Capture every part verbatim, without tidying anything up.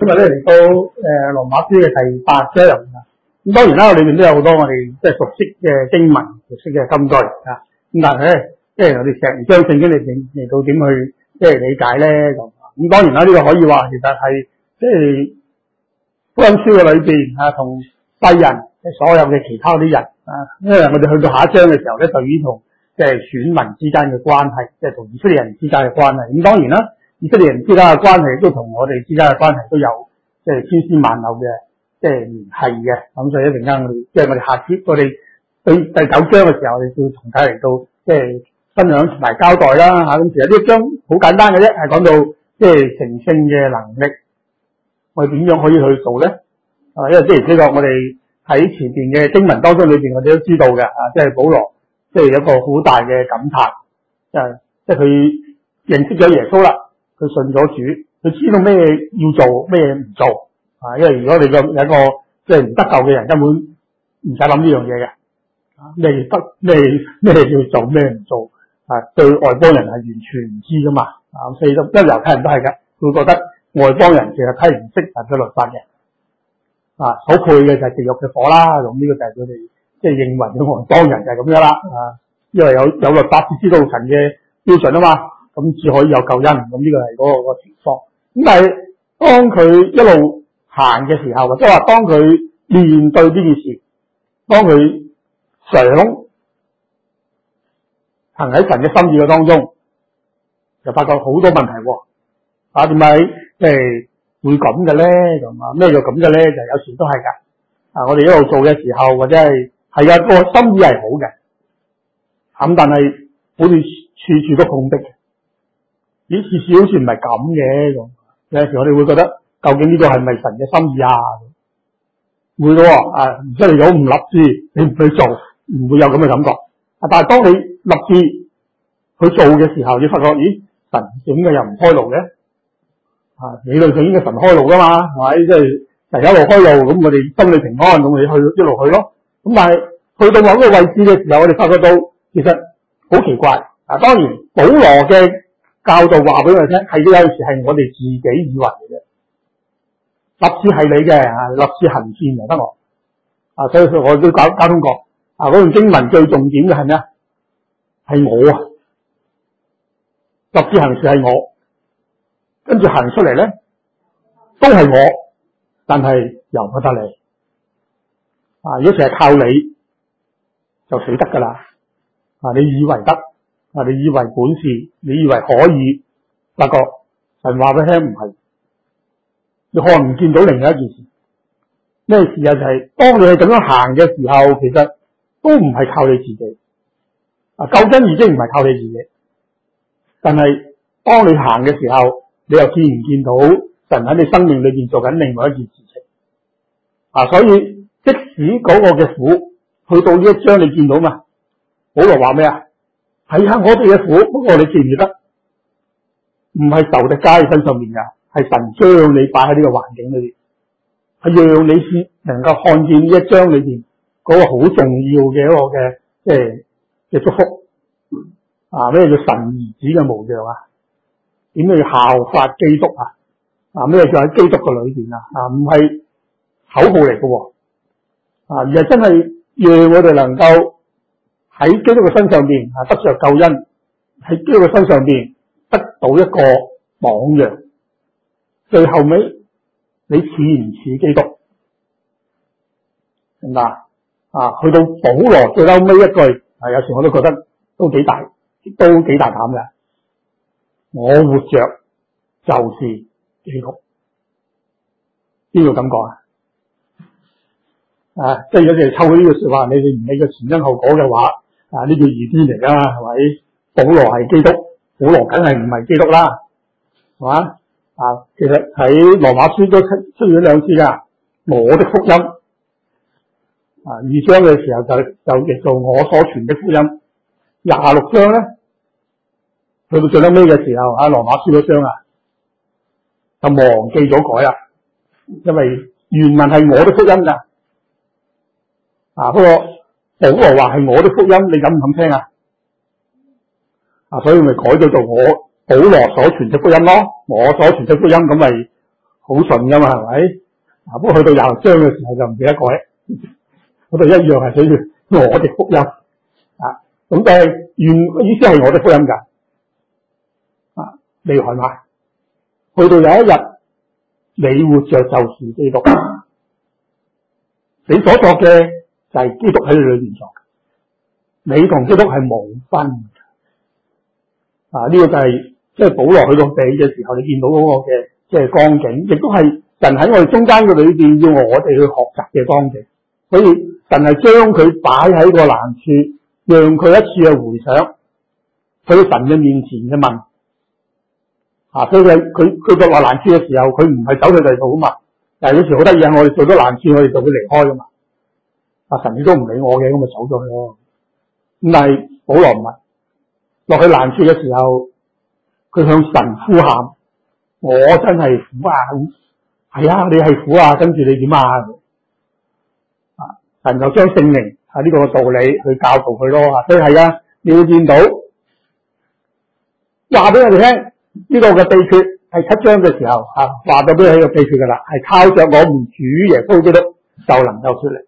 日咧嚟到誒羅馬書嘅第八章啊。咁當然啦，裏面都有好多我哋即係熟悉嘅經文、熟悉嘅金句啊。咁但係咧，即係我哋成章聖經嚟嚟到點去即係理解咧咁。咁當然啦，呢、這個可以話其實係即係福音書嘅裏邊啊，同世人所有嘅其他啲人啊，因為我哋去到下一章嘅時候咧，就已經同即係選民之間嘅關係，即係同以色列人之間嘅關係。咁當然啦，以色列人之間嘅關係都同我哋之間嘅關係都有即係千絲萬縷嘅即係聯繫嘅。咁所以一陣間我哋即係我哋下次我哋對第九章嘅時候，我哋要同大家嚟到即係分享同埋交代啦嚇。咁其實呢一章好簡單嘅啫，係講到即係成聖嘅能力，我哋點樣可以去做咧？啊，因為即係呢個我哋喺前邊嘅經文當中裏邊，我哋都知道嘅啊，即係保羅即係有一個好大嘅感嘆，誒，即係佢認識咗耶穌啦，佢信咗主，佢知道咩要做，咩唔做啊。因為如果你個有一個即係唔得救嘅人，根本唔使諗呢樣嘢嘅，啊，咩得咩咩要做，咩唔做啊，對外邦人係完全唔知噶嘛。啊，所以都一猶太人都係嘅，會覺得外邦人其實睇唔識神嘅律法嘅，啊，所配嘅就係地獄嘅火啦。咁呢個就係佢哋即係認為嘅外邦人就係咁樣啦。啊，因為有有律法先知道神嘅標準啊嘛，咁至可以有救恩。咁呢個係嗰個個情況。咁但係當佢一路行嘅時候，或者話當佢面對呢件事，當佢想行喺神嘅心意嘅當中，就發覺好多問題喎。啊，點解即係會咁嘅咧？咁啊，咩叫咁嘅咧？就有時都係噶。啊，我哋一路做嘅時候，或者係係啊個心意係好嘅，咁但係好似處處都碰壁嘅。咦，次次好似唔係咁嘅咁。有陣時我哋會覺得，究竟呢個係咪神嘅心意啊？會咯，啊，唔出嚟咗唔立志，你唔去做，唔會有咁嘅感覺。啊，但係當你立志去做嘅時候，你發覺，咦，神點解又唔開路嘅？啊，理論上應該神開路噶嘛，係咪？即係神一路開路，咁我哋心理平安，咁我哋去一路去咯。咁但係去到某個位置嘅時候，我哋發覺到其實好奇怪。啊，當然保羅嘅教導話俾我哋聽，係都有時係我哋自己以為嘅啫。立志係你嘅，啊，立志行善就得我。啊，所以我都搞交通過。啊，嗰段經文最重點嘅係咩啊？係我啊，立志行善係我。跟住行出嚟咧，都係我，但係由不得你。啊，如果成日靠你，就死得噶啦。啊，你以為得，啊，你以為本事，你以為可以，發覺神話俾你聽唔係。你看唔見到另外一件事，咩事啊？就係、是、當你係咁樣行嘅時候，其實都唔係靠你自己。啊，救恩已經唔係靠你自己，但係當你行嘅時候，你又見唔見到神喺你生命裏邊做緊另外一件事情啊？所以即使嗰個嘅苦去到呢一章，你見到嘛？保羅話咩啊？係啊，我哋嘅苦，不過你記唔記得？唔係仇敵加喺身上面噶，係神將你擺喺呢個環境裏邊，係讓你先能夠看見呢一章裏邊嗰個好重要嘅一個嘅即係嘅祝福啊！咩叫神兒子嘅模樣啊？點樣要效法基督啊？啊，咩叫喺基督嘅裏邊啊？啊，唔係口號嚟嘅，啊，而係真係讓我哋能夠喺基督嘅身上邊啊得着救恩，喺基督嘅身上邊得到一個榜樣。最後尾你似唔似基督？明白啊？去到保羅最後尾一句啊，有時我都覺得都幾大，都幾大膽嘅。我活着就是基督，邊個感覺啊？啊，即係有時抽呢個說話，你哋唔理個前因後果嘅話，啊，呢叫異端嚟噶嘛，係咪？保羅係基督，保羅梗係唔係基督啦，係嘛？啊，其實喺羅馬書都出出現咗兩次噶，我的福音，啊，二章嘅時候就就譯做我所傳的福音，廿六章咧。去到最尾嘅時候，啊，羅馬書嗰章啊，就忘記咗改啦，因為原文係我的福音噶，啊，不過保羅話係我的福音，你敢唔敢聽啊？啊，所以咪改咗做我保羅所傳的福音咯，我所傳的福音，咁咪好順噶嘛，係咪？啊，不過去到廿六章嘅時候就唔記得改，嗰度一樣係寫住我的福音啊。咁但係原意思係我的福音噶啊，厲害嘛？去到有一日你活着就是基督，你所作嘅就係基督喺你裏面作，你同基督係無分啊。呢、這個就係即係保羅去到地嘅時候，你見到嗰個嘅即係光景，亦都係神喺我哋中間嘅裏邊要我哋去學習嘅光景。所以神係將佢擺喺個難處，讓佢一次去回想去神嘅面前嘅問啊。所以佢佢佢落難處嘅時候，佢唔係走去第度啊嘛。但係有時好得意啊，我哋做咗難處，我哋就會離開噶嘛。啊，神亦都唔理我嘅，咁咪走咗去咯。咁但係保羅唔係落去難處嘅時候，佢向神呼喊：我真係苦啊！係啊，你係苦啊，跟住你點啊？啊，神就將聖靈喺呢個道理去教導佢咯。啊，所以係啊，你要見到話俾我哋聽呢個嘅秘訣係七章嘅時候啊，話到俾你個秘訣噶啦，係靠着我們主耶穌基督就能夠出嚟。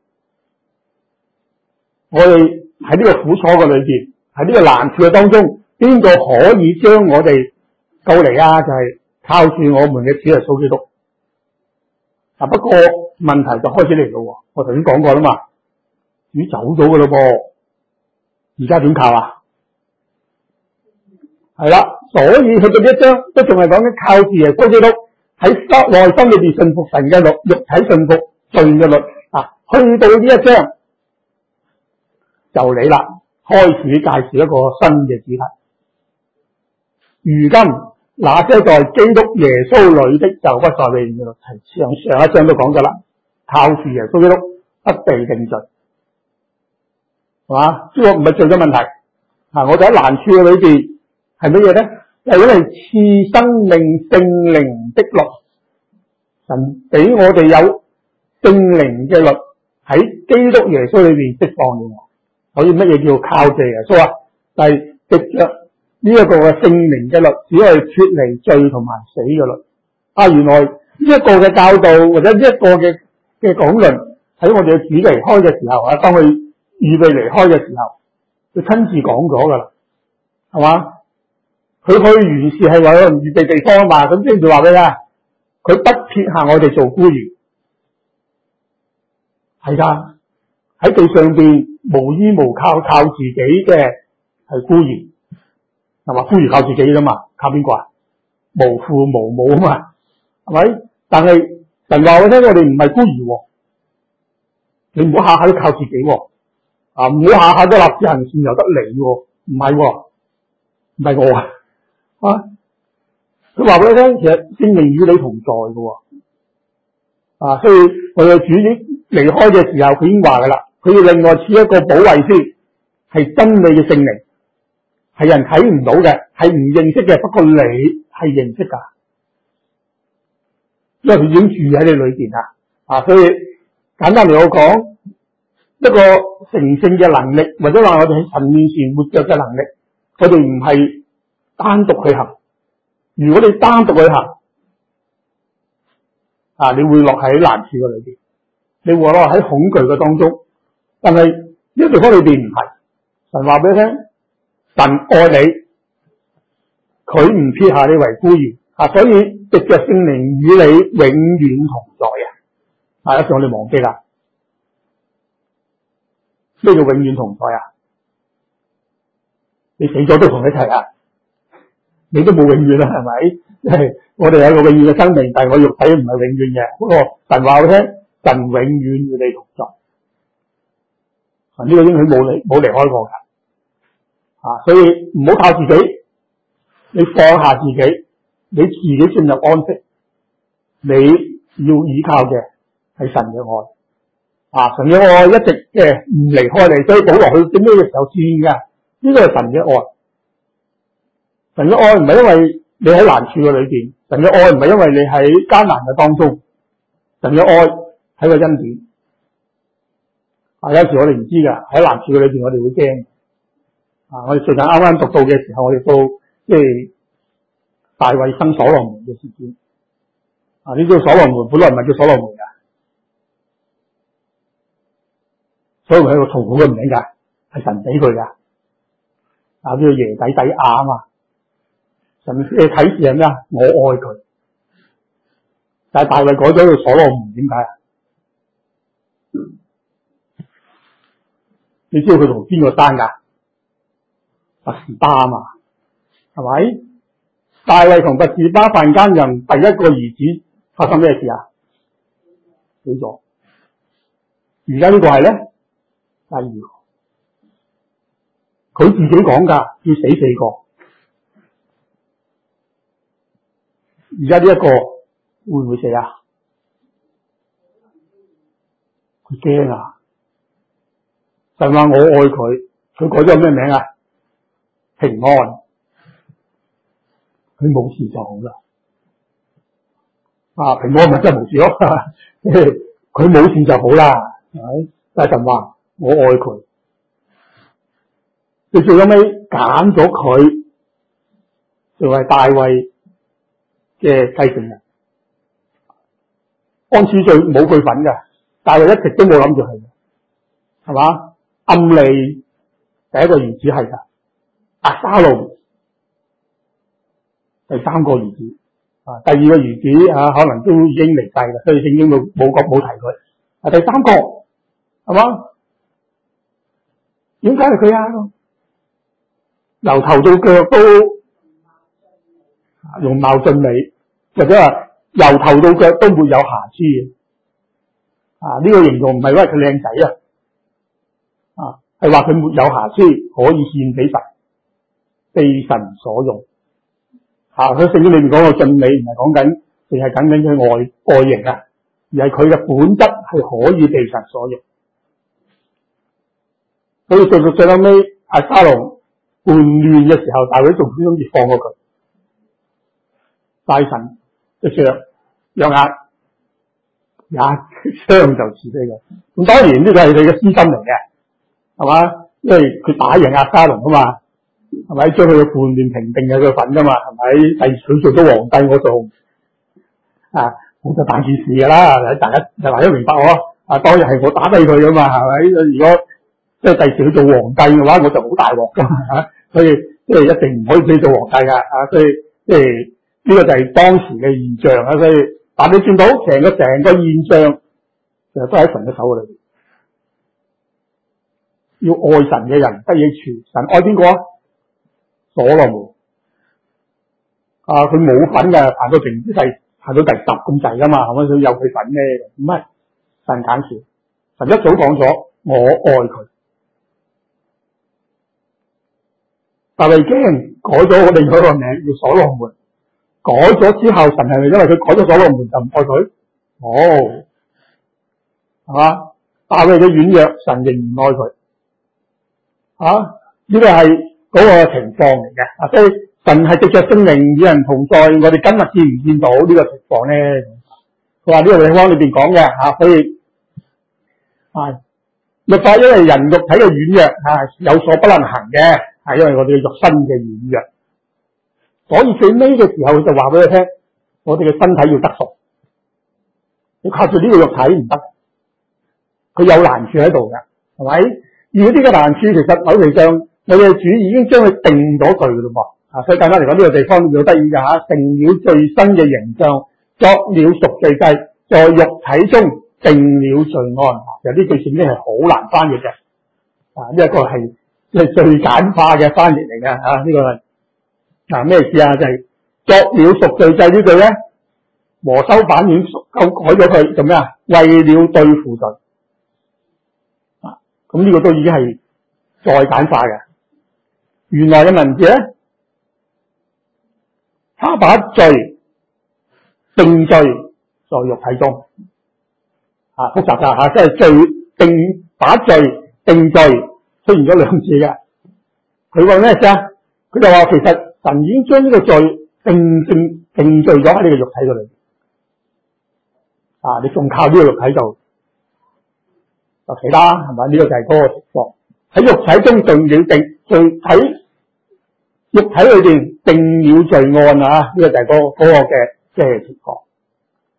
我哋喺呢個苦楚嘅裏邊，喺呢個難處嘅當中，邊個可以將我哋救嚟啊？就係、是、靠住我們嘅主耶穌基督。啊，不過問題就開始嚟咯。我頭先講過啦嘛，主走咗噶咯噃，而家點靠啊？係啦，所以去到呢一章都仲係講緊靠住耶穌基督喺內心裏邊信服神嘅律，肉體信服罪嘅律啊。去到呢一章就嚟啦，開始介紹一個新嘅主題。如今那些在基督耶穌裏的就不再被定罪，上上一章都講咗啦，靠住耶穌基督不被定罪，係嘛？呢個唔係罪嘅問題啊！我哋喺難處嘅裏邊係乜嘢咧？係因為賜生命聖靈的律，神俾我哋有聖靈嘅律喺基督耶穌裏邊釋放嘅。所以乜嘢叫靠住耶穌啊？就係藉着呢一個嘅聖靈嘅律，只係脫離罪同埋死嘅律。啊，原來呢一個嘅教導或者呢一個嘅嘅講論喺我哋嘅主離開嘅時候啊，當佢預備離開嘅時候，佢親自講咗噶啦，係嘛？佢去原是係為咗預備地方啊嘛。咁即係話俾你聽，佢不撇下我哋做孤兒，係噶，喺地上邊無依無靠，靠自己嘅係孤兒。係嘛？孤兒靠自己噶嘛？靠邊個啊？無父無母啊嘛？係咪？但係神話我聽，我哋唔係孤兒，啊，你唔好下下都靠自己，啊，啊唔好下下都立志行善由得你，唔係，唔係我啊！啊，佢話俾你聽，其實聖靈與你同在嘅，啊，所以我哋主已離開嘅時候，佢已經話噶啦，佢要另外賜一個保惠師，係真理嘅聖靈。係人睇唔到嘅，係唔認識嘅，不過你係認識噶，因為佢已經住喺你裏邊啦。啊，所以簡單嚟講，一個成聖嘅能力，或者話我哋喺神面前活着嘅能力，我哋唔係單獨去行。如果你單獨去行，啊，你會落喺難處嘅裏邊，你會落喺恐懼嘅當中。但係呢個地方裏邊唔係，神話俾你聽。神愛你，佢唔撇下你為孤兒啊！所以藉着聖靈與你永遠同在啊！啊，一時我哋忘記啦，咩叫永遠同在啊？你死咗都同你一齊啊！你都冇永遠啦，係咪？即係我哋有個永遠嘅生命，但係我肉體唔係永遠嘅。不過神話我聽，神永遠與你同在啊！呢個應許冇離冇離開過噶。啊，所以唔好靠自己，你放下自己，你自己進入安息，你要依靠嘅係神嘅愛。啊，神嘅愛一直嘅唔離開你，所以保羅去到咩嘅時候轉噶？呢個係神嘅愛。神嘅愛唔係因為你喺難處嘅裏邊，神嘅愛唔係因為你喺艱難嘅當中，神嘅愛係個恩典。啊，有時我哋唔知噶，喺難處嘅裏邊我哋會驚。啊！我哋最近啱啱讀到嘅時候，我哋到即係大衛生所羅門嘅事件。 啊，呢個所羅門本來唔係叫所羅門噶，所羅門係個痛苦嘅名噶，係神俾佢噶，啊，叫耶底底亞啊嘛，神嘅啟示係咩啊？我愛佢，但係大衛改咗叫所羅門，點解啊？你知道佢同邊個生噶？拔示巴啊嘛，係咪？大衛同拔示巴犯奸淫，第一個兒子發生咩事啊？死咗。而家呢個係咧，第二個，佢自己講噶，要死四個。而家呢一個會唔會死啊？佢驚啊！神話我愛佢，佢改咗咩名啊？平安，佢冇事就好啦。啊，平安咪真係冇事咯，佢冇事就好啦，係咪？但係神話我愛佢，佢最後尾揀咗佢，就係大衛嘅繼承人。安史最冇佢份嘅，大衛一直都冇諗住係，係嘛？暗利第一個兒子係噶。押沙龍第三個兒子，啊，第二個兒子啊，可能都已經離世啦，所以聖經冇冇講冇提佢。啊，第三個係嘛？點解係佢啊？由頭到腳都容貌俊美，或者話由頭到腳都沒有瑕疵嘅。啊，呢、這個形容唔係因為佢靚仔啊，啊，係話佢沒有瑕疵，可以獻俾神。被神所用，吓，佢聖經裏面講個俊美，唔係講緊，淨係講緊佢外外形啊，而係佢嘅本質係可以被神所用。所以到到最後尾，押沙龍叛亂嘅時候，大衛仲好中意放過佢，大神一槍，約押一槍就刺死佢。咁當然呢個係佢嘅私心嚟嘅，係嘛？因為佢打贏押沙龍啊嘛。係咪將佢嘅叛亂平定係佢份噶嘛？係咪？第佢做咗皇帝，我做啊，我就大件事噶啦。大家大家都明白我啊，當日係我打低佢噶嘛？係咪？如果即係第時佢做皇帝嘅話，我就好大鑊噶嘛嚇。所以即係一定唔可以俾佢做皇帝噶啊！所以即係呢個就係當時嘅現象啊。所以但你見到成個成個現象，其實都喺神嘅手裏邊。要愛神嘅人得益處，神愛邊個啊？所羅門啊，佢冇份嘅，排到平之第排到第十咁滯噶嘛，係咪？所以有佢份咩？唔係神揀選，神一早講咗我愛佢，但係驚改咗我哋嗰個名叫所羅門，改咗之後，神係咪因為佢改咗所羅門就唔愛佢？哦，係嘛？大衛嘅軟弱，神仍然愛佢，啊，呢個係嗰個情況嚟嘅，啊，所以神係藉着聖靈與人同在，我哋今日見唔見到呢個情況咧？佢話呢個地方裏邊講嘅吓，所以係律法因為人肉體嘅軟弱啊，有所不能行嘅，係因為我哋嘅肉身嘅軟弱，所以最尾嘅時候佢就話俾佢聽，我哋嘅身體要得贖，你靠住呢個肉體唔得，佢有難處喺度嘅，係咪？而呢啲嘅難處其實某程度上，我哋嘅主已經將佢定咗罪嘅咯噃，啊，所以簡單嚟講，呢個地方好得意嘅吓，定了最新嘅形象，作了贖罪祭，在肉體中定了罪案。其實呢句聖經係好難翻譯嘅，啊，呢一個係即係最簡化嘅翻譯嚟嘅，啊，呢個係嗱咩意思啊？就係作了贖罪祭呢句咧，和修版已經改咗佢做咩啊？為了對付罪，啊，咁呢個都已經係再簡化嘅。原來嘅文字咧，他把罪定罪在肉體中，啊，複雜噶吓，即係罪定把罪定罪出現咗兩次嘅。佢話咩意思啊？佢就話其實神已經將呢個罪定定定罪咗喺你嘅肉體嗰度，啊，你仲靠呢個肉體就就死啦，係咪？呢、這個就係嗰個情況，喺肉體中定了定罪喺。肉體裏邊定了罪案啊！呢、這個就係嗰、那個嘅即係情況。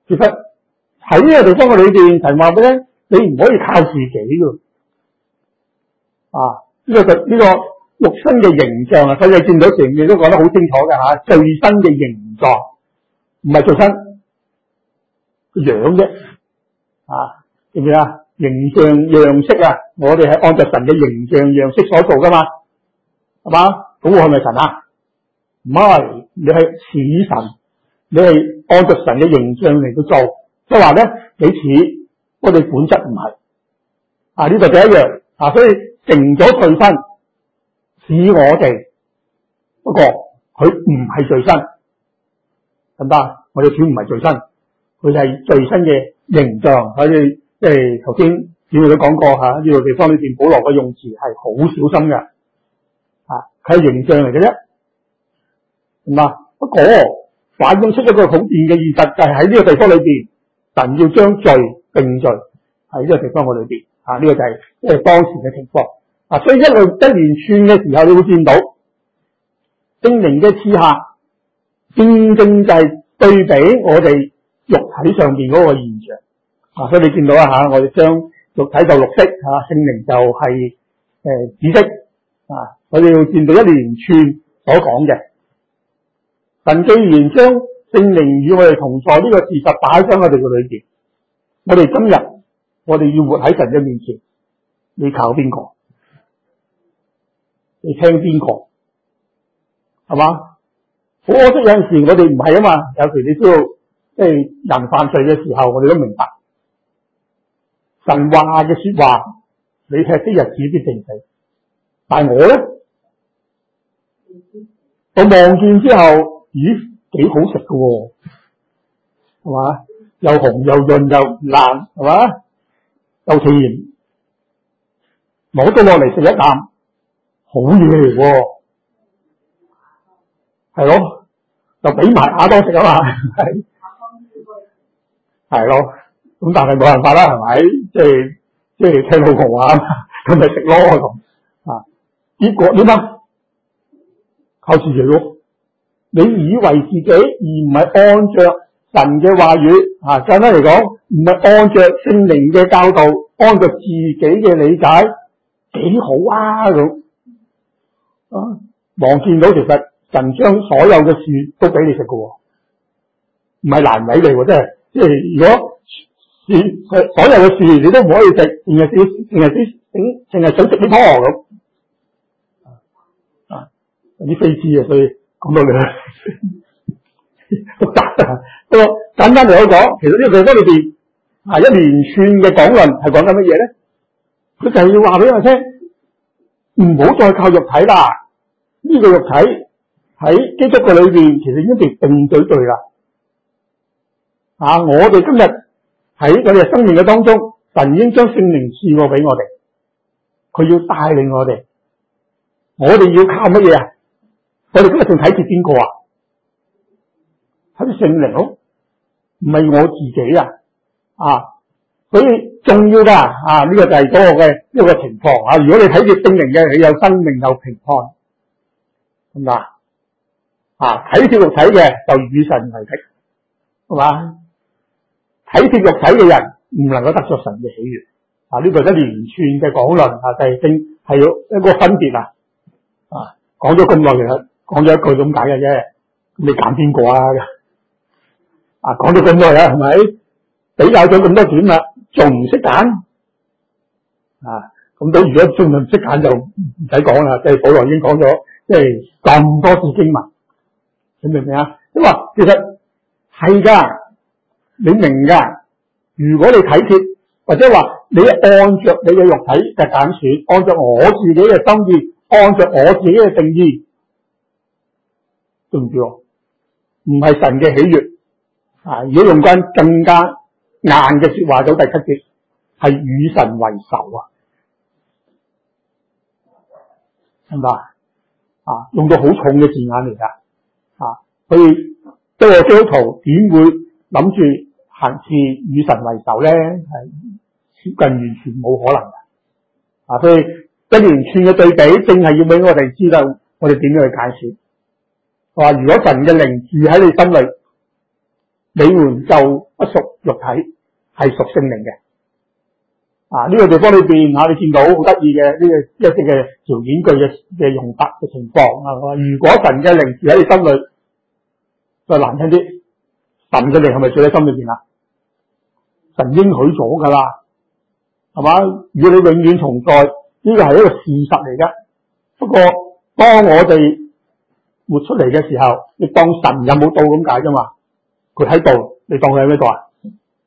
其實喺呢個地方嘅裏邊，神話俾你聽，你唔可以靠自己噶。啊，呢、這個就呢、這個肉身嘅形象啊，所以你見到成嘢都講得好清楚嘅吓，最新嘅形狀，唔係最新個樣啫。啊，知唔知啊？形象樣式啊，我哋係按照神嘅形象樣式所做噶嘛，係嘛？咁我係咪神啊？唔係，你係似神，你係按照神嘅形象嚟到做，即係話咧，你似我哋本質唔係。啊，呢個就一樣啊，所以成咗最新似我哋，不過佢唔係最新，得唔得？我哋主唔係最新，佢係最新嘅形象，所以。即係頭先主要都講過吓，呢、這個地方裏邊保羅嘅用詞係好小心嘅，啊，佢係形象嚟嘅啫，係嘛？不過反映出一個好掂嘅現實，就係喺呢個地方裏邊，神要將罪定罪喺呢個地方嘅裏邊，啊，呢、這個就係即係當時嘅情況，啊，所以一路一連串嘅時候，你會見到聖靈嘅賜下，正正就係對比我哋肉體上邊嗰個現象。啊，所以你見到啊吓，我哋將肉體就綠色吓，聖靈就係誒紫色啊，我哋要見到一連串所講嘅。神既然將聖靈與我哋同在呢個事實擺喺我哋嘅裏邊，我哋今日我哋要活喺神嘅面前，你靠邊個？你聽邊個？係嘛？好可惜有陣時我哋唔係啊嘛，有時你知道，即係人犯罪嘅時候，我哋都明白。神話嘅說話，你吃的日子必定死。但係我咧，我望見之後，咦，幾好食㗎，係嘛？又紅又潤又爛，係嘛？又甜，攞到落嚟食一啖，好嘢嚟喎，係咯，就俾埋亞當食啊嘛，係，係咯。咁但係冇辦法啦，係咪？即係即係聽老婆話，咁咪食咯咁啊！結果點啊？靠自己咯！你以為自己而唔係按着神嘅話語啊，簡單嚟講，唔係按着聖靈嘅教導，按着自己嘅理解，幾好啊咁啊！望見到其實神將所有嘅事都俾你食㗎，唔係難為你喎，真係即係如果。事所有嘅事你都唔可以食，淨係少，淨係啲整，淨係想食啲湯咁啊！有啲非知啊，所以講到你複雜啊。不過簡單嚟講，其實呢個地方裏邊係一連串嘅講論，係講緊乜嘢咧？佢就係要話俾我聽，唔好再靠肉體啦。呢、這個肉體喺基督嘅裏邊，其實已經被定咗罪啦。啊，我哋今日。喺我哋生命嘅當中，神已經將聖靈賜過俾我哋，佢要帶領我哋，我哋要靠乜嘢啊？我哋今日仲睇住邊個啊？睇住聖靈咯，唔係我自己啊！啊，所以重要噶啊！呢、這個就係嗰個嘅一個情況啊！如果你睇住聖靈嘅，你有生命有平安，係咪啊？啊，睇住肉體嘅就與神為敵，係嘛？體貼肉體嘅人唔能夠得着神嘅喜悅啊！呢、這個一連串嘅講論啊，就係正係有一個分別啊！啊，講咗咁耐，其實講咗一句咁解嘅啫。咁你揀邊個啊？啊，講咗咁耐啊，係咪比較咗咁多點啦？仲唔識揀啊？咁到如果仲唔識揀就唔使講啦。即係保羅已經講咗，即係咁多次經文，你明唔明啊？即係話其實係噶。你明噶？如果你體貼，或者話你按着你嘅肉體嘅揀選，按照我自己嘅心意，按照我自己嘅定義，對唔住，唔係神嘅喜悅啊！如果用翻更加硬嘅說話，到第七節係與神為仇啊，係嘛？啊，用到好重嘅字眼嚟噶啊！所以一個基督徒點會諗住行事與神為仇咧？係接近完全冇可能嘅啊！所以一連串嘅對比，正係要俾我哋知道我哋點樣去解釋。話如果神嘅靈住喺你心裏， 你們就不屬肉體，係屬聖靈嘅。啊，呢、這個地方裏邊啊，你見到好得意嘅呢個一啲嘅條件句嘅嘅用法嘅情況啊。如果神嘅靈住喺你心裏，再難聽啲，神嘅靈係咪住喺心裏邊啊？神應許咗噶啦，係嘛？與你永遠同在，呢個係一個事實嚟嘅。不過當我哋活出嚟嘅時候，你當神有冇到咁解啫嘛？佢喺度，你當佢喺咩度啊？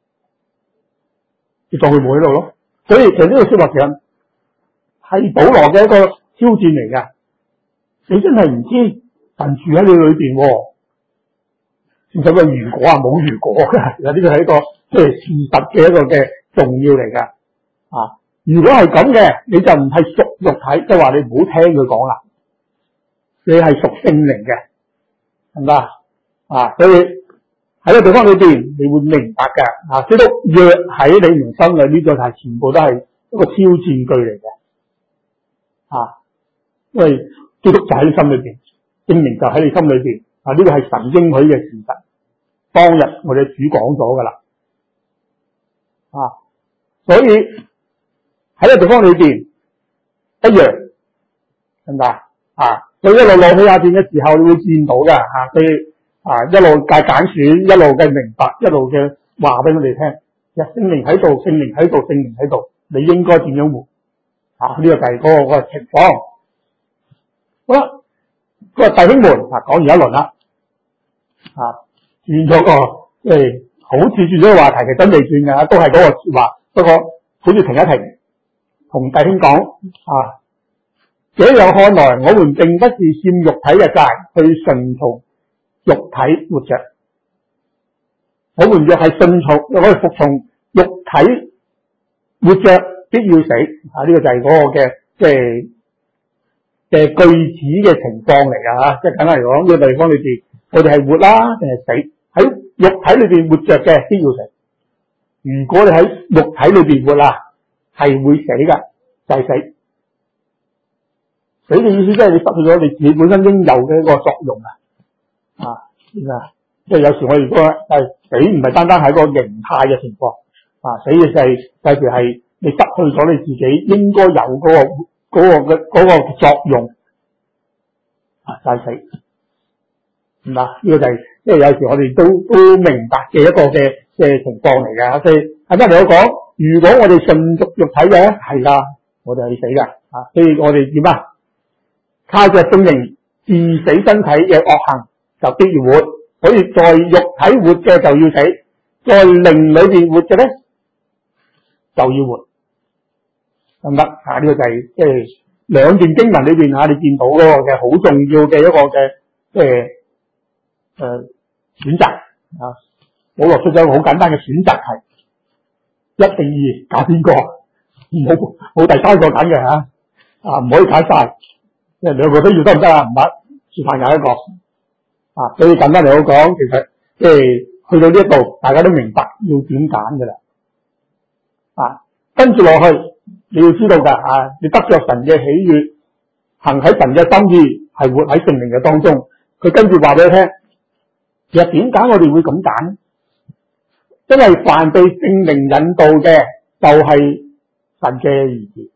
你當佢冇喺度咯。所以其實呢個說話其實係保羅嘅一個挑戰嚟嘅。你真係唔知神住喺你裏邊，唔使話如果啊，冇如果嘅。其實呢個係一個即係事實嘅一個嘅重要嚟嘅。啊，如果係咁嘅，你就唔係屬肉體，即係話你唔好聽佢講啦。你係屬聖靈嘅，係咪啊？啊，所以喺呢個地方裏邊，你會明白嘅。啊，基督若喺你們心裏，呢個係全部都係一個挑戰句嚟嘅。啊，因為基督就喺你心裏邊，聖靈就喺你心裏邊。啊，呢個係神應許嘅事實。當日我哋主講咗噶啦。啊，所以喺呢個地方裏邊一樣，係咪啊？啊。佢一路落去下邊嘅時候，你會見到嘅吓，佢啊一路嘅揀選，一路嘅明白，一路嘅話俾我哋聽。聖靈喺度，聖靈喺度，聖靈喺度，你應該點樣活？啊，呢個就係嗰個嗰個情況。好啦，佢話弟兄們，啊講完一輪啦，啊轉咗個即係好似轉咗個話題，其實真未轉嘅，都係嗰個說話，不過好似停一停，同弟兄講啊。這樣看來，我們並不是欠肉體嘅債，去順從肉體活着。我們若係順從，若係服從肉體活着，必要死。啊，呢、這個就係嗰個嘅即係嘅句子嘅情況嚟噶吓。即係簡單嚟講，呢、這個地方裏邊，我哋係活啦定係死？喺肉體裏邊活着嘅，必要死。如果你喺肉體裏邊活啦，係會死噶，就係、是、死。死嘅意思即係你失去咗你自己本身應有嘅一個作用啊！啊，點啊？即係有時我哋講係死唔係單單係一個形態嘅情況啊，死嘅就係有時係你失去咗你自己應該有嗰個嗰個嘅嗰個作用啊，就係死。唔係呢個就係即係有時我哋都都明白嘅一個嘅嘅情況嚟嘅。所以簡單嚟講，如果我哋順屬肉體嘅係啦，我哋係死噶啊，所以我哋點啊？靠着聖靈治死身體嘅惡行，就必要活。所以在肉體活嘅就要死，在靈裏邊活嘅咧就要活，得唔得啊？呢、這個就係即係兩段經文裏邊吓，你見到嗰個嘅好重要嘅一個嘅即係誒選擇啊。我落出咗一個好簡單嘅選擇題，一定二揀邊個？唔好冇第三個揀嘅吓，啊唔可以揀晒。即係兩個都要得唔得啊？唔得，是但揀一個啊。所以簡單嚟講，其實即係去到呢一度，大家都明白要點揀噶啦。啊，跟住落去，你要知道噶啊，你得着神嘅喜悅，行喺神嘅心意，係活喺聖靈嘅當中。佢跟住話俾你聽，其實點解我哋會咁揀？因為凡被聖靈引導嘅，就係神嘅兒子。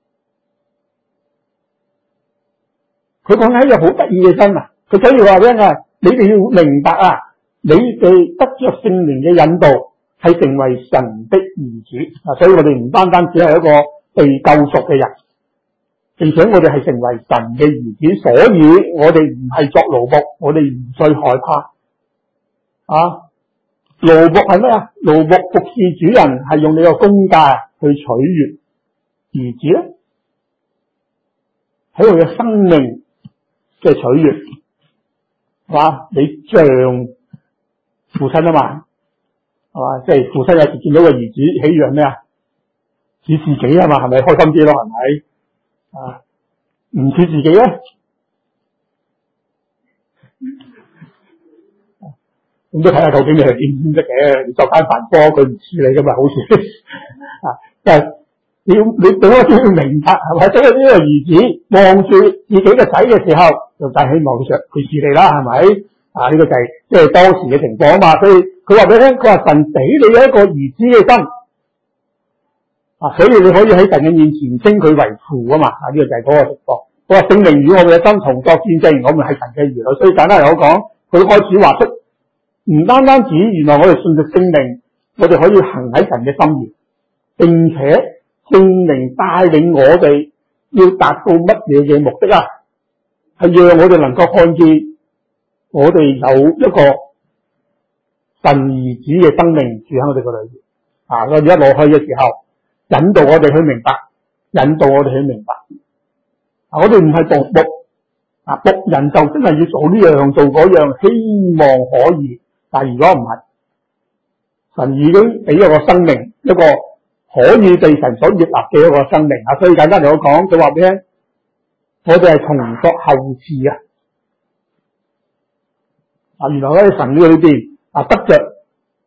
佢講緊一樣好得意嘅真啊！佢想要話俾啊，你哋要明白啊，你哋得着聖靈嘅引導，係成為神的兒子啊！所以我哋唔單單只係一個被救贖嘅人，並且我哋係成為神嘅兒子，所以我哋唔係作奴僕，我哋唔再害怕啊！奴僕係咩啊？奴僕服侍主人係用你個工價去取悅，兒子咧喺佢嘅生命嘅取悅，係嘛？你像父親啊嘛，係嘛？即係父親有時見到個兒子喜悅咩啊？似自己啊嘛，係咪開心啲咯？係咪啊？唔似自己咧，咁都睇下究竟你係點先得嘅。你作奸犯科，佢唔似你噶嘛，好似啊，即係你要你對我都要明白，係咪？所以呢個兒子望住自己嘅仔嘅時候，就帶希望佢佢似你啦，係咪？啊，呢、這個就係即係當時嘅情況啊嘛。所以佢話俾你聽，佢話神俾你有一個兒子嘅心啊，所以你可以喺神嘅面前稱佢為父啊嘛。啊，呢個就係嗰個情況。佢話聖靈與我哋嘅心同作見證，我們係神嘅兒女。所以簡單嚟講，佢開始話出，唔單單止原來我哋信着聖靈，我哋可以行喺神嘅心意，並且聖靈帶領我哋要達到乜嘢嘅目的啊？係讓我哋能夠看見我哋有一個神兒子嘅生命住喺我哋個裏邊啊！我哋一路去嘅時候，引導我哋去明白，引導我哋去明白。啊、我哋唔係僕僕啊，僕人就真係要做呢樣做嗰樣，希望可以。但係如果唔係，神已經俾一個生命，一個可以被神所悅納嘅一個生命啊！所以簡單嚟講，佢話俾你聽，我哋係同作後嗣啊！啊，原來喺神嘅裏邊啊，得着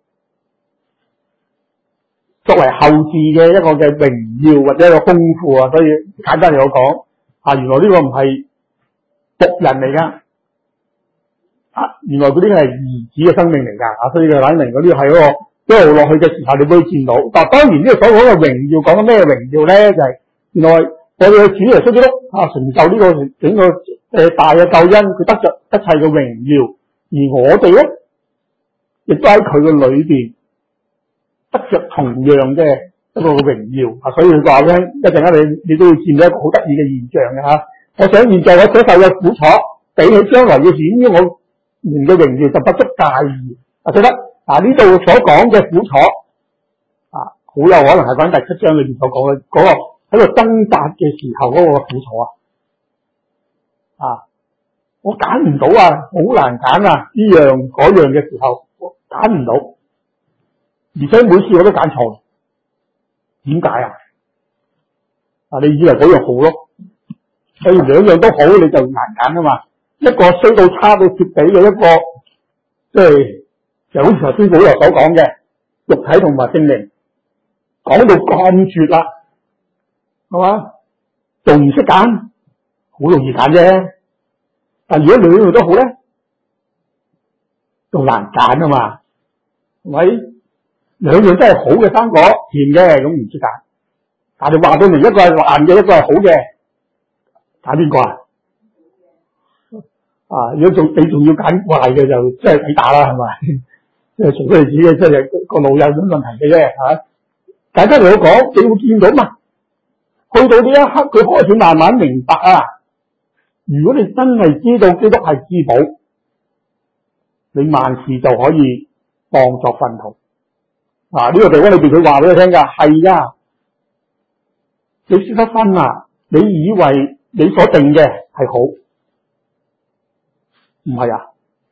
作為後嗣嘅一個嘅榮耀或者一個豐富啊！所以簡單嚟講，啊，原來呢個唔係僕人嚟噶，啊，原來嗰啲係兒子嘅生命嚟噶啊！所以就擺明嗰啲係嗰個。一路落去嘅時候，你會見到。但係當然呢個所講嘅榮耀，講緊咩榮耀咧？就係、是、原來我哋嘅主耶穌基督啊，成就呢個整個誒大嘅救恩，佢得着一切嘅榮耀。而我哋咧，亦都喺佢嘅裏邊得着同樣嘅一個榮耀啊！所以佢話咧，一陣間你你都會見到一個好得意嘅現象嘅吓。我想現在我所受嘅苦楚，比起將來要顯於我們嘅榮耀，就不足介意啊！記得。嗱，呢度所講嘅苦楚啊，好有可能係講第七章裏邊所講嘅嗰個喺度掙扎嘅時候嗰個苦楚啊！啊，我揀唔到啊，好難揀啊！呢樣嗰樣嘅時候，我揀唔到，而且每次我都揀錯，點解啊？啊，你以為嗰樣好咯？所以兩樣都好，你就難揀啊嘛！一個衰到差到貼地嘅，一個即係。就好似頭先保羅所講嘅，肉體同埋聖靈講到咁絕啦，係嘛？仲唔識揀？好容易揀啫。但如果兩樣都好咧，仲難揀啊嘛？係咪？兩樣真係好嘅生果，甜嘅，咁唔識揀。但係話到明，一個係爛嘅，一個係好嘅，揀邊個啊？啊！如果仲你仲要揀壞嘅，就真係抵打啦，係咪？即係除非你自己即係個腦有咁問題嘅啫嚇。大家嚟講，你會見到嘛？去到呢一刻，佢開始慢慢明白啊！如果你真係知道基督係至寶，你萬事就可以當作糞土。啊！呢個地方裏邊佢話俾你聽㗎，係㗎。你識得分啊？你以為你所定嘅係好，唔係啊？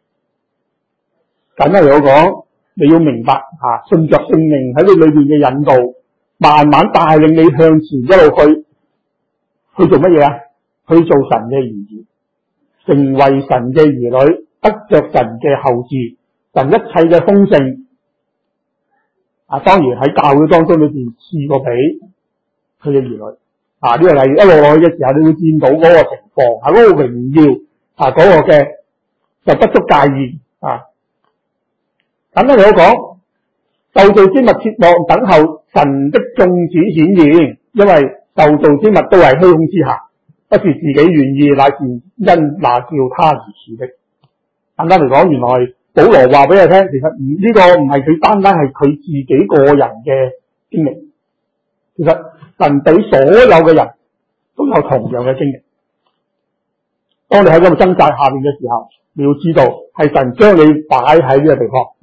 簡單嚟講，你要明白啊，順着聖靈喺你裏邊嘅引導，慢慢帶領你向前一路去，去做乜嘢啊？去做神嘅兒子，成為神嘅兒女，得着神嘅後嗣，神一切嘅豐盛啊！當然喺教會當中裏邊賜過俾佢嘅兒女啊！呢個例如一路落去嘅時候，你會見到嗰個情況，係嗰個榮耀啊，嗰個嘅就不足介意啊！簡單嚟講，受造之物切望等候神的眾子顯現，因為受造之物都係虛空之下，不是自己願意，乃是因那叫他而賜的。簡單嚟講，原來保羅話俾你聽，其實唔呢、這個唔係佢單單係佢自己個人嘅經歷，其實神俾所有嘅人都有同樣嘅經歷。當你喺咁嘅掙扎下面嘅時候，你要知道係神將你擺喺呢個地方。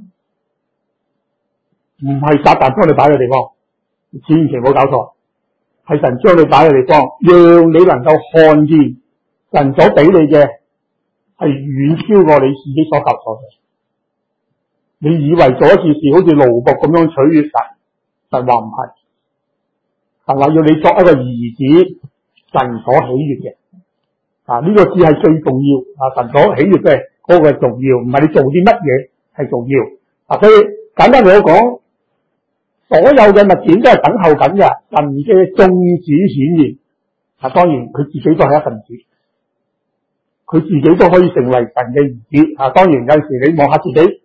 唔係撒旦將你擺嘅地方，千祈唔好搞錯。係神將你擺嘅地方，讓你能夠看見神所俾你嘅係遠超過你自己所求所想。你以為做一件事好似奴僕咁樣取悅神，神話唔係，神話要你作一個兒子，神所喜悅嘅。啊，呢、這個只係最重要。啊，神所喜悅嘅嗰個重要，唔係你做啲乜嘢係重要。啊，所以簡單嚟講。所有嘅物件都係等候緊嘅，神嘅眾子顯現。啊，當然佢自己都係一份子，佢自己都可以成為神嘅兒子。啊，當然有陣時你望下自己，咦，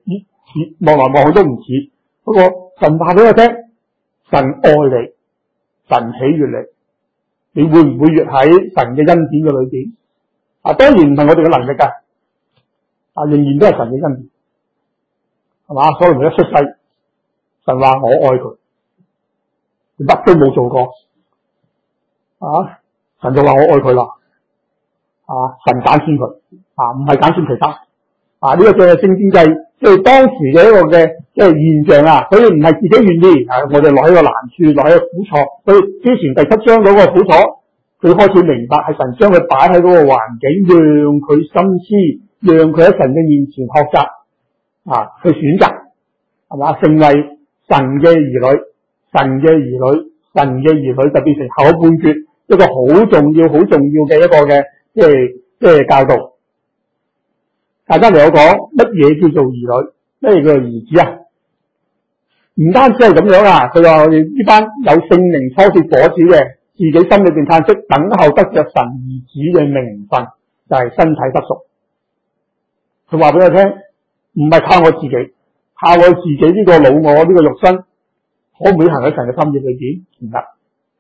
望來望去都唔似。不過神話俾我聽，神愛你，神喜悅你，你會唔會越喺神嘅恩典嘅裏邊？啊，當然唔係我哋嘅能力噶，啊，仍然都係神嘅恩典，係嘛？所羅門一出世，神話我愛佢，佢乜都冇做過，啊，神就話我愛佢啦，啊，神揀選佢，啊，唔係揀選其他，啊，呢、這個嘅正正就係即係當時嘅一個嘅即係現象啊，所以唔係自己願意，啊，我哋落喺個難處，落喺個苦楚，所以之前第七章嗰個苦楚，佢開始明白係神將佢擺喺嗰個環境，讓佢深思，讓佢喺神嘅面前學習，啊，去選擇，係嘛，成為神嘅兒女，神嘅兒女，神嘅兒女就變成後半決一個好重要、好重要嘅一個嘅即係即係教導。大家嚟我講乜嘢叫做兒女，乜嘢叫做兒子啊？唔單止係咁樣啊，佢話我哋呢班有聖靈初結果子嘅，自己心裏邊嘆息，等候得着神兒子嘅名分，就係、是、身體得贖。佢話俾我聽，唔係靠我自己，靠我自己呢個老我呢、這個肉身，可唔可以行喺神嘅心意裏邊？唔得。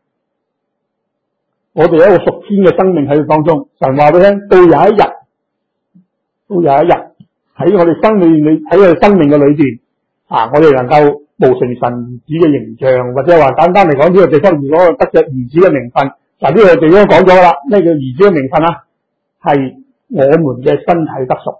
我哋有一個屬天嘅生命喺佢當中，神話俾我聽，到有一日。都有一日喺我哋生命裏，喺我哋生命嘅裏邊啊，我哋能夠模成神兒子嘅形象，或者話簡單嚟講，呢、這個地方如果得着兒子嘅名分，嗱、這、呢個地方講咗啦，咩叫兒子嘅名分啊？係我們嘅身體得贖，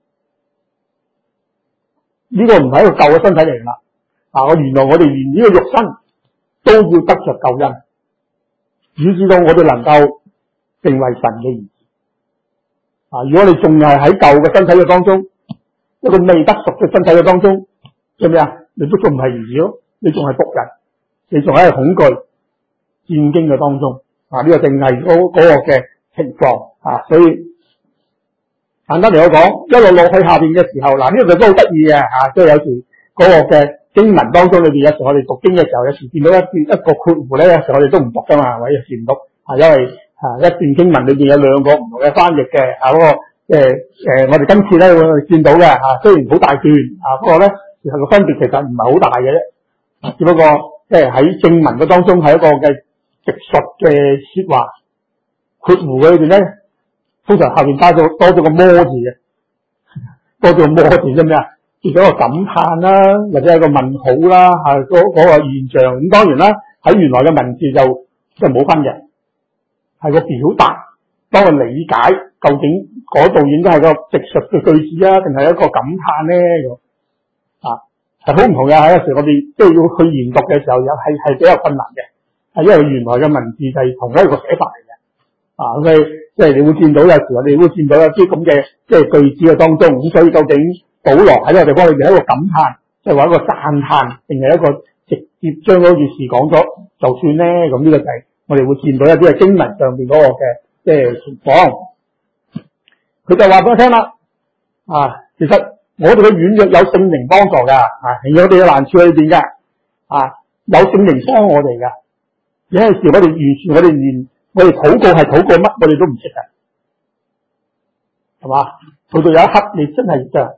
呢、這個唔係一個舊嘅身體嚟啦。啊，我原來我哋連呢個肉身都要得着救恩，以至到我哋能夠成為神嘅兒子。啊！如果你仲係喺舊嘅身體嘅當中，一個未得贖嘅身體嘅當中，做咩啊？你都仲唔係兒子咯？你仲係僕人，你仲喺恐懼戰驚嘅當中。啊！呢、這個正係嗰嗰個嘅情況啊！所以簡單嚟講，一路落去下邊嘅時候，嗱、啊、呢、這個都好得意嘅吓，即係有時嗰個嘅經文當中裏邊，有時我哋讀經嘅時候，有時見到一段一個括弧咧，有時我哋都唔讀噶嘛，或者有時唔讀啊，因為。啊！一段經文裏邊有兩個唔同嘅翻譯嘅，啊嗰、那個誒誒、呃呃，我哋今次咧會見到嘅，啊雖然好大段，啊不過咧其實個分別其實唔係好大嘅啫，只不過即係喺正文嘅當中係一個嘅直述嘅說話，括弧嘅裏邊咧，通常後邊加咗多咗個摩字嘅，多咗個摩字啫咩啊？變咗個感嘆啦，或者係個問號啦，係嗰嗰個現象。咁當然啦，喺原來嘅文字就即係冇分嘅。係個表達，當我理解究竟嗰度應該係個直述嘅句子啊，定係一個感嘆咧咁啊，係好唔同嘅。喺有時我哋即係要去研讀嘅時候，有係係比較困難嘅，係因為原來嘅文字就係同一個寫法嚟嘅啊。咁你即係你會見到有時我哋會見到有啲咁嘅即係句子嘅當中，咁所以究竟保羅喺呢個地方裏邊係一個感嘆，即係話一個讚嘆，定係一個直接將嗰件事講咗就算咧？咁呢個就係、是。我哋會見到一啲嘅經文上邊嗰個嘅即係情況，佢就話俾我聽啦。啊，其實我哋嘅軟弱有聖靈幫助噶，啊，喺我哋嘅難處裏邊嘅，啊，有聖靈幫我哋噶。有陣時我哋完全我哋連我哋禱告係禱告乜，我哋都唔識嘅，係嘛？到到有一刻你真係嘅，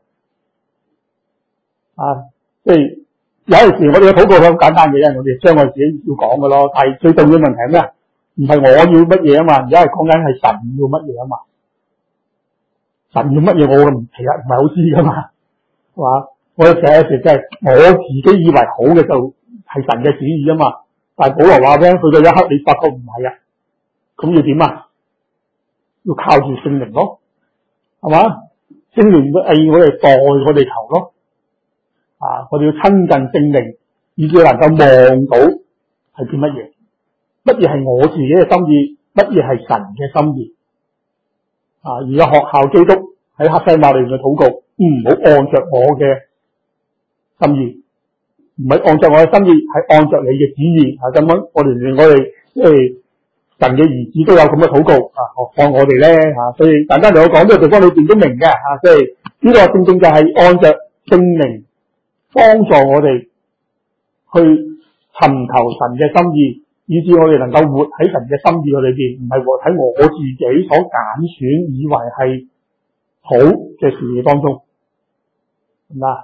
啊，即係。有陣時我哋嘅禱告係好簡單嘅，因為我哋將我自己要講嘅咯。但係最重要問題係咩啊？唔係我要乜嘢啊嘛，而家係講緊係神要乜嘢啊嘛。神要乜嘢我唔其實唔係好知噶嘛，係嘛？我有時有時即係我自己以為好嘅就係神嘅旨意啊嘛。但係保羅話咧，去到一刻你發覺唔係啊，咁要點啊？要靠住聖靈咯，係嘛？聖靈嘅愛我哋代我哋求咯。啊！我哋要親近聖靈，以至能夠望到係啲乜嘢，乜嘢係我自己嘅心意，乜嘢係神嘅心意。啊！而家學校基督喺客西馬尼嘅禱告，唔好按着我嘅心意，唔係按着我嘅心意，係按着你嘅旨意。啊咁樣，我哋連我哋即係神嘅兒子都有咁嘅禱告啊，何況我哋咧吓？所以簡單嚟講，呢個地方你哋都明嘅吓，即係呢個正正就係按着聖靈幫助我哋去尋求神嘅心意，以致我哋能夠活喺神嘅心意嘅裏邊，唔係活喺我自己所揀選以為係好嘅事當中。嗱，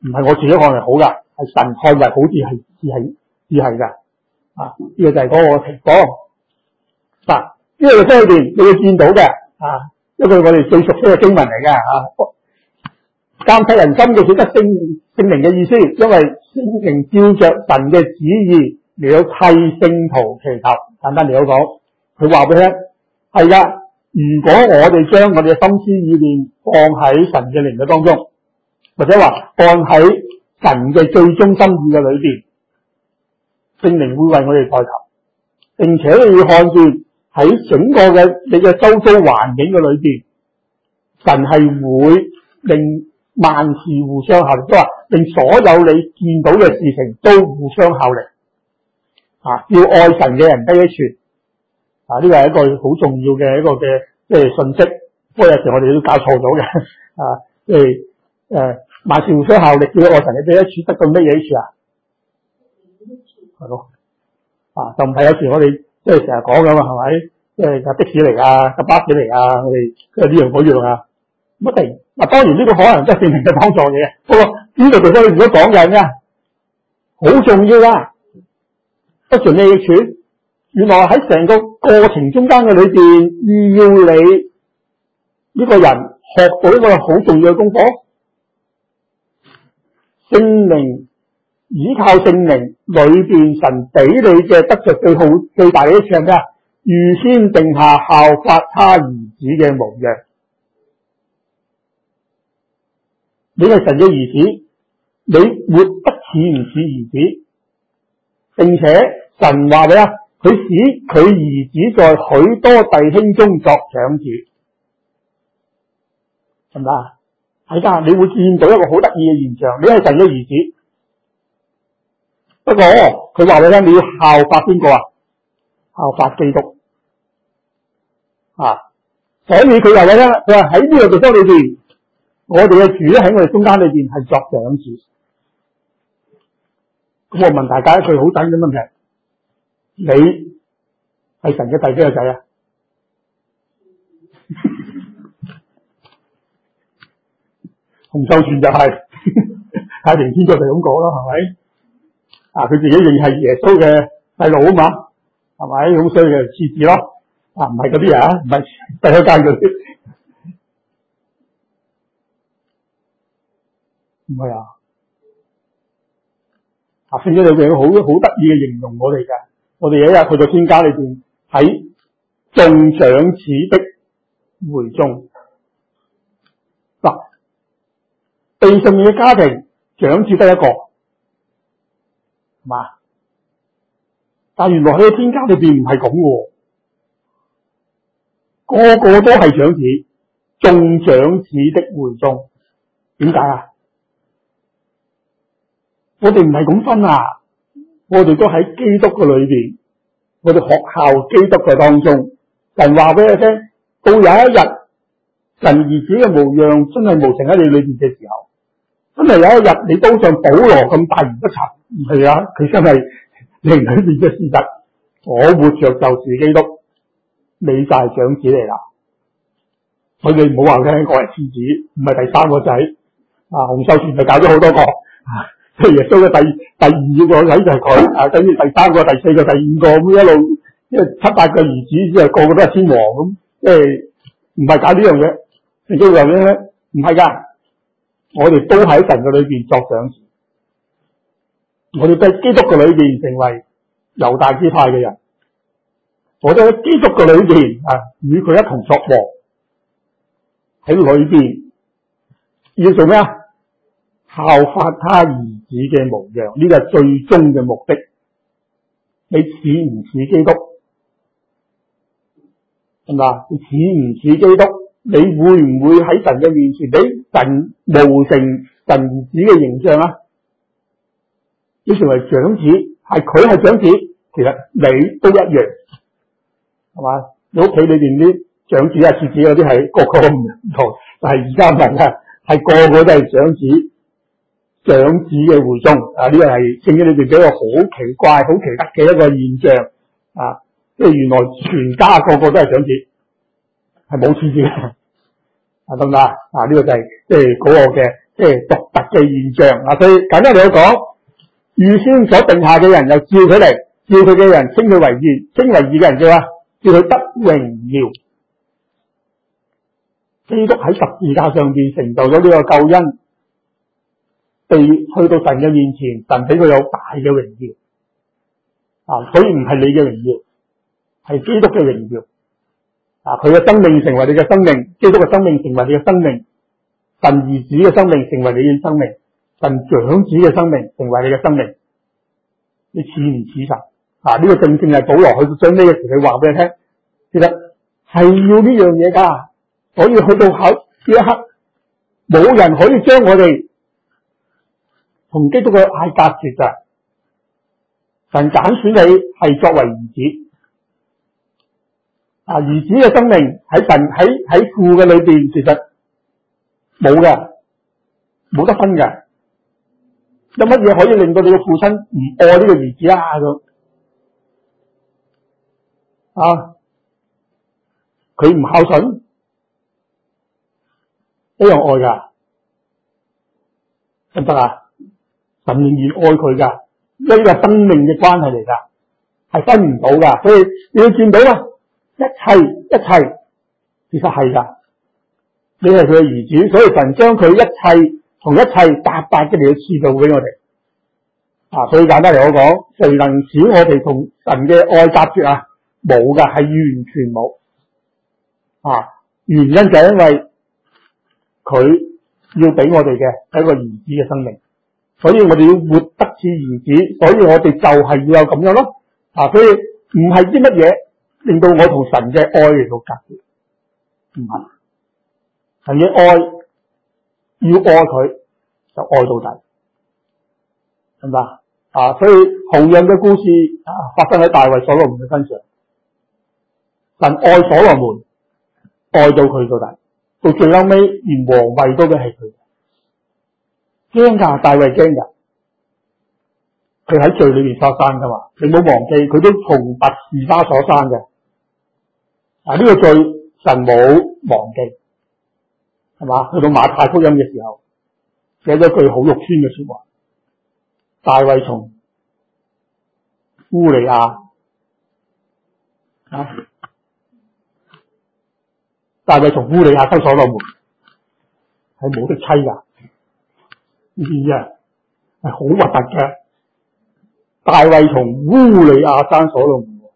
唔係我自己看為好噶，係神看為好至係至係至係噶。啊，呢、這個就係嗰個情況。嗱、啊，呢、這個經裏邊你會見到嘅，啊，一個我哋最熟悉嘅經文嚟嘅，啊，監察人心嘅，曉得聖聖靈嘅意思，因為聖靈照着神嘅旨意嚟到替聖徒祈求。簡單嚟講，佢話俾你聽，係噶。如果我哋將我哋嘅心思意念放喺神嘅靈嘅當中，或者話放喺神嘅最終心意嘅裏邊，聖靈會為我哋代求，並且你要看見喺整個嘅你嘅周遭環境嘅裏邊，神係會令萬事互相效力，即係話令所有你見到嘅事情都互相效力。啊，要愛神嘅人得益處。啊，呢個係一個好重要嘅一個嘅即係信息。不過有時我哋都搞錯咗嘅。啊，即係誒萬事互相效力，叫愛神嘅得益處，得到乜嘢益處啊？係咯。啊，就唔係有時我哋即係成日講噶嘛，係咪？即係架的士嚟啊，架巴士嚟啊，我哋即係呢樣嗰樣啊，唔一定。嗱，當然呢個可能真係聖靈嘅幫助嘅。不過呢度地方如果講嘅係咩啊？好重要啊！得盡咩益處？原來喺成個過程中間嘅裏邊，要你呢個人學到一個好重要嘅功課。聖靈，依靠聖靈裏邊神俾你嘅得着最好最大嘅益處係咩啊？預先定下效法他兒子嘅模樣。你係神嘅兒子，你活得似唔似兒子？並且神話你啊，佢使佢兒子在許多弟兄中作長子，係咪啊？係噶，你會見到一個好得意嘅現象，你係神嘅兒子。不過佢話你聽，你要效法邊個啊？效法基督啊！所以佢話你聽，佢話喺呢個地方裏邊，我哋嘅主喺我哋中間裏邊係作長子。咁我問大家一句好簡單嘅問題：你係神嘅第幾個仔啊？洪秀全就係太平天國就咁講啦，係咪？啊，佢自己認係耶穌嘅細佬啊嘛，係咪？咁所以就次子咯。啊，唔係嗰啲啊，唔係第一間嗰啲，唔係啊。啊，聖經裏邊有好好得意嘅形容我哋嘅。我哋有一日去到天家裏邊，喺眾長子的會中。嗱，地上面嘅家庭長子得一個，係嘛？但原來喺天家裏邊唔係咁嘅，個個都係長子，眾長子的會中。點解啊？我哋唔係咁分啊，我哋都喺基督嘅裏邊，我哋學效基督嘅當中。神話俾你聽，到有一日神兒子嘅模樣真係模成喺你裏邊嘅時候，真係有一日你都像保羅咁大言不慚，係啊，佢真係靈裏邊嘅事實。我活着就是基督，你就係長子嚟啦。我哋唔好話聽，我係次子，唔係第三個仔。啊，洪秀全就搞咗好多個。即係耶穌嘅第第二個仔就係佢，啊，跟住第三個、第四個、第五個咁一路，即係七八個兒子，即係個個都係天王咁，即係唔係搞呢樣嘢。聖經話咧，唔係噶，我哋都喺神嘅裏邊作長子，我哋喺基督嘅裏邊成為猶大支派嘅人，我哋喺基督嘅裏邊啊，與佢一同作王，喺裏邊要做咩啊？效法他兒子嘅模樣，呢個係最終嘅目的。你似唔似基督？係嘛？你似唔似基督？你會唔會喺神嘅面前俾神模成神兒子嘅形象啊？你成為長子，係佢係長子，其實你都一樣，係嘛？你屋企裏邊啲長子啊、次子嗰啲係個個唔同，但係而家唔係啊，係個個都係長子。長子嘅會中啊，呢個係聖經裏邊俾個好奇怪、好奇特嘅一個現象啊！即係原來全家個個都係長子，係冇次子嘅，啊得唔得啊？呢個就係即係嗰個嘅即係獨特嘅現象啊。所以簡單嚟講，預先所定下嘅人又召佢嚟，召佢嘅人稱佢為義，稱為義嘅人叫啊，叫佢得榮耀。基督喺十字架上邊成就咗呢個救恩，被去到神嘅面前，神俾佢有大嘅榮耀啊！所以唔係你嘅榮耀，係基督嘅榮耀啊！佢嘅生命成為你嘅生命，基督嘅生命成為你嘅生命，神兒子嘅生命成為你嘅生命，神長子嘅生命成為你嘅生命。你似唔似神啊？呢、這個正正係保羅去到最尾嘅時，佢話俾你聽，其實係要呢樣嘢噶。所以去到考呢一刻，冇人可以將我哋同基督嘅愛隔絕噶。神揀選你係作為兒子，啊，兒子嘅生命喺神喺喺父嘅裏邊，其實冇嘅，冇得分嘅。有乜嘢可以令到你嘅父親唔愛呢個兒子啊？咁啊，佢唔孝順，一樣愛噶，得唔得啊？神仍然愛佢噶，呢個生命嘅關係嚟噶，係分唔到噶。所以你要見到啊，一切一切其實係噶，你係佢嘅兒子，所以神將佢一切同一切白白嘅嚟到賜到俾我哋啊。所以簡單嚟講，誰能使我哋同神嘅愛隔絕啊？冇噶，係完全冇啊。原因就係因為佢要俾我哋嘅係一個兒子嘅生命，所以我哋要活得似兒子，所以我哋就係要有咁樣咯啊！所以唔係啲乜嘢令到我同神嘅愛嚟到隔絕，唔係神嘅愛，要愛佢就愛到底，係咪啊？所以同樣嘅故事啊，發生喺大衛所羅門嘅身上，神愛所羅門，愛到佢到底。到最後尾，連皇位都嘅係佢，驚噶，大衛驚噶，佢喺罪裏面所生噶嘛，你唔好忘記，佢都從拔示巴所生嘅，啊呢、這個罪神冇忘記，係嘛？去到馬太福音嘅時候，寫咗句好肉酸嘅說話，大衛從烏利亞啊。大衛從烏利亞生所羅門，係冇得妻噶，呢啲啊係好核突嘅。大衛從烏利亞生所羅門，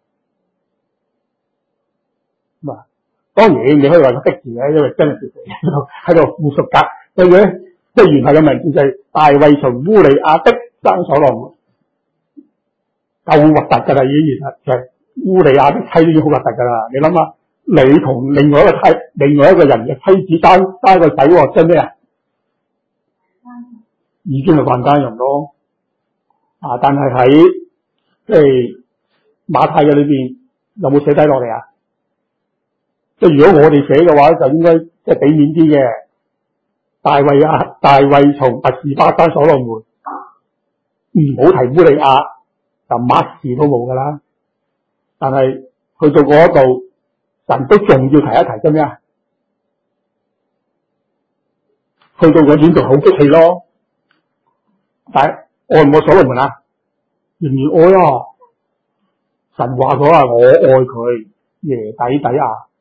咁啊，當然你可以話佢逼字嘅，因為真係喺度喺度附屬格，對唔對？即係原係嘅文字就係大衛從烏利亞的生所羅門，夠核突噶啦，已經其實就係烏利亞的妻都已經好核突噶啦，你諗下。你同另外一個妻，另外一個人嘅妻子生生個仔，即係咩啊？已經係犯奸淫咯。啊！但係喺即係馬太嘅裏邊有冇寫低落嚟啊？即係如果我哋寫嘅話，就應該即係俾面啲嘅。大衛啊，大衛從拔示巴生所羅門，唔好提烏利亞，就乜事都冇噶啦。但係去到嗰度。神都仲要提一提啫咩啊？去到嗰點就好激氣咯。但係愛唔愛所羅門啊？仍然愛啊！神話咗啊，我愛佢耶底底亞，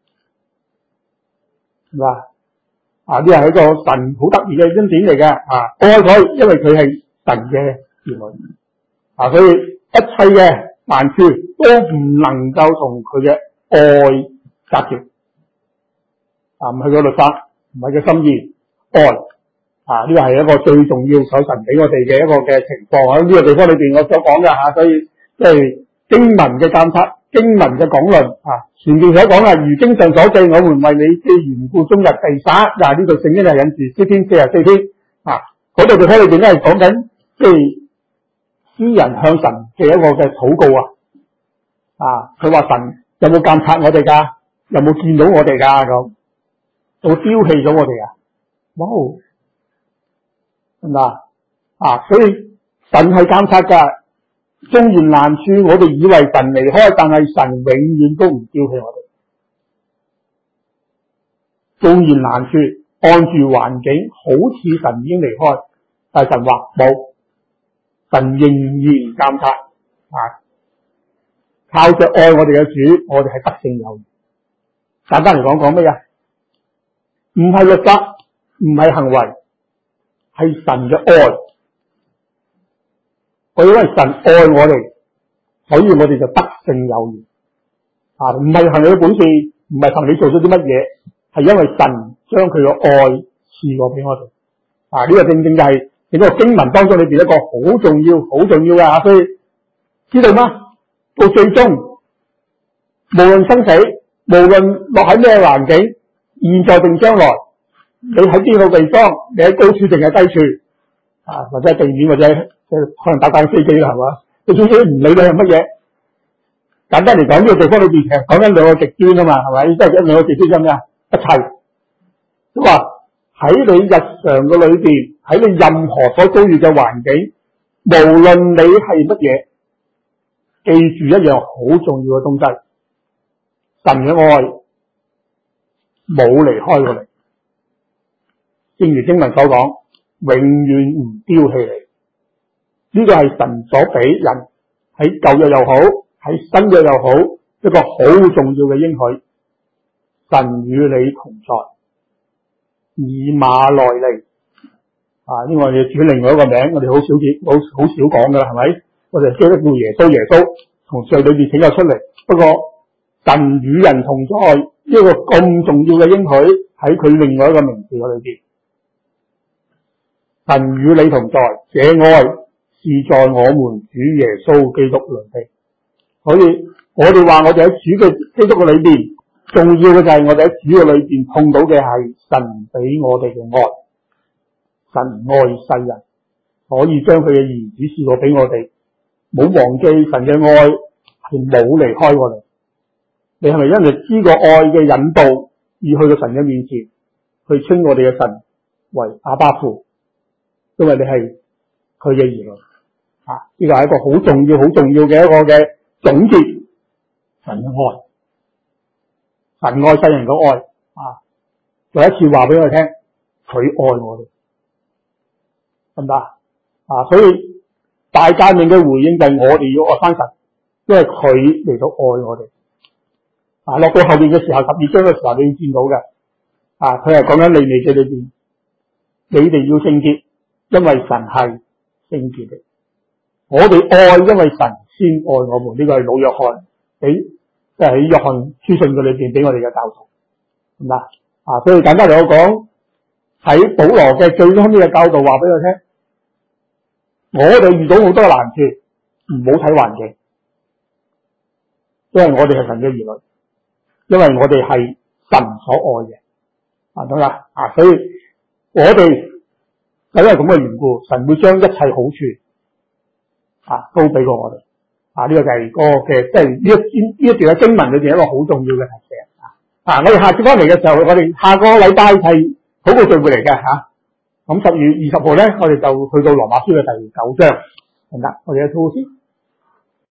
係嘛？啊，呢係一個神好得意嘅恩典嚟嘅啊！愛佢，因為佢係神嘅兒女啊，所以一切嘅難處都唔能夠同佢嘅愛隔絕啊，唔係個律法，唔係個心意，愛啊，呢個係一個最重要所神俾我哋嘅一個嘅情況喺呢個地方裏邊我所講嘅吓，所以即係經文嘅監察，經文嘅講論啊，前面所講啦，如經上所記，我們為你嘅緣故終日地撒，嗱呢度聖經係引自詩篇四十四篇啊，嗰度地方裏邊咧係講緊即係詩人向神嘅一個嘅禱告啊，啊，佢話神。有冇監察我哋噶？有冇見到我哋噶？咁有冇丟棄咗我哋啊？哇！係咪啊？所以神係監察噶，縱然難處，我哋以為神離開，但係神永遠都唔丟棄我哋。縱然難處， 按住環境好似神已經離開，但係神話冇，神仍然監察啊！靠着愛我哋嘅主，我哋係得勝有餘。簡單嚟講，講咩啊？唔係律法，唔係行為，係神嘅愛。我因為神愛我哋，所以我哋就得勝有餘。啊，唔係憑你嘅本事，唔係憑你做咗啲乜嘢，係因為神將佢嘅愛賜過俾我哋。啊，呢個正正就係呢個經文當中裏邊一個好重要、好重要嘅，所以知道嗎？到最終，無論生死，無論落喺咩環境，現在定將來，你喺邊個地方，你喺高處定係低處，啊，或者係地面，或者可能打緊飛機啦，係嘛？你總之唔理你係乜嘢。簡單嚟講，呢個地方裏邊其實講緊兩個極端啊嘛，係咪？即係一兩個極端咁咩啊？一切即係話喺你日常嘅裏邊，喺你任何所遭遇嘅環境，無論你係乜嘢，記住一樣好重要嘅東西，神嘅愛冇離開過你，正如經文所講，永遠唔丟棄你。呢個係神所俾人喺舊約又好，喺新約又好，一個好重要嘅應許。神與你同在，以馬內利啊！呢個我哋轉另外一個名，我哋好少見，好好少講噶啦，係咪？我哋記得叫耶穌，耶穌從罪裏邊拯救出嚟。不過神與人同在呢個咁重要嘅應許喺佢另外一個名字嘅裏邊，神與你同在，這愛是在我們主耶穌基督裏的。所以我哋話我哋喺主嘅基督嘅裏邊，重要嘅就係我哋喺主嘅裏邊碰到嘅係神俾我哋嘅愛。神愛世人，可以將佢嘅兒子賜過俾我哋。冇忘記神嘅愛係冇離開我哋。你係咪因為知個愛嘅引導而去到神嘅面前，去稱我哋嘅神為阿爸父？因為你係佢嘅兒女啊！呢個係一個好重要、好重要嘅一個嘅總結。神嘅愛，神愛世人嘅愛啊！再一次話俾我哋聽，佢愛我哋，得唔得啊？所以大誡命嘅回應就係我哋要愛翻神，因為佢嚟到愛我哋。啊，落到後邊嘅時候，十二章嘅時候你要見到嘅，啊，佢係講緊利未記裏邊，你哋要聖潔，因為神係聖潔嘅。我哋愛，因為神先愛我們。呢、這個係老約翰俾，即係喺約翰書信嘅裏邊俾我哋嘅教導，係嘛？啊，所以簡單嚟講，喺保羅嘅最終呢嘅教導話俾我聽，我哋遇到好多嘅難處，唔好睇環境，因為我哋係神嘅兒女，因為我哋係神所愛嘅，啊，得啦，啊，所以我哋就因為咁嘅緣故，神會將一切好處啊都俾過我哋，啊，呢、這個就係個嘅，即係呢一呢一段嘅經文裏邊一個好重要嘅提醒啊！啊，我哋下次翻嚟嘅時候，我哋下個禮拜係禱告聚會嚟嘅吓，咁十月二十號咧，我哋就去到羅馬書嘅第九章，係啦，我哋嘅禱告先。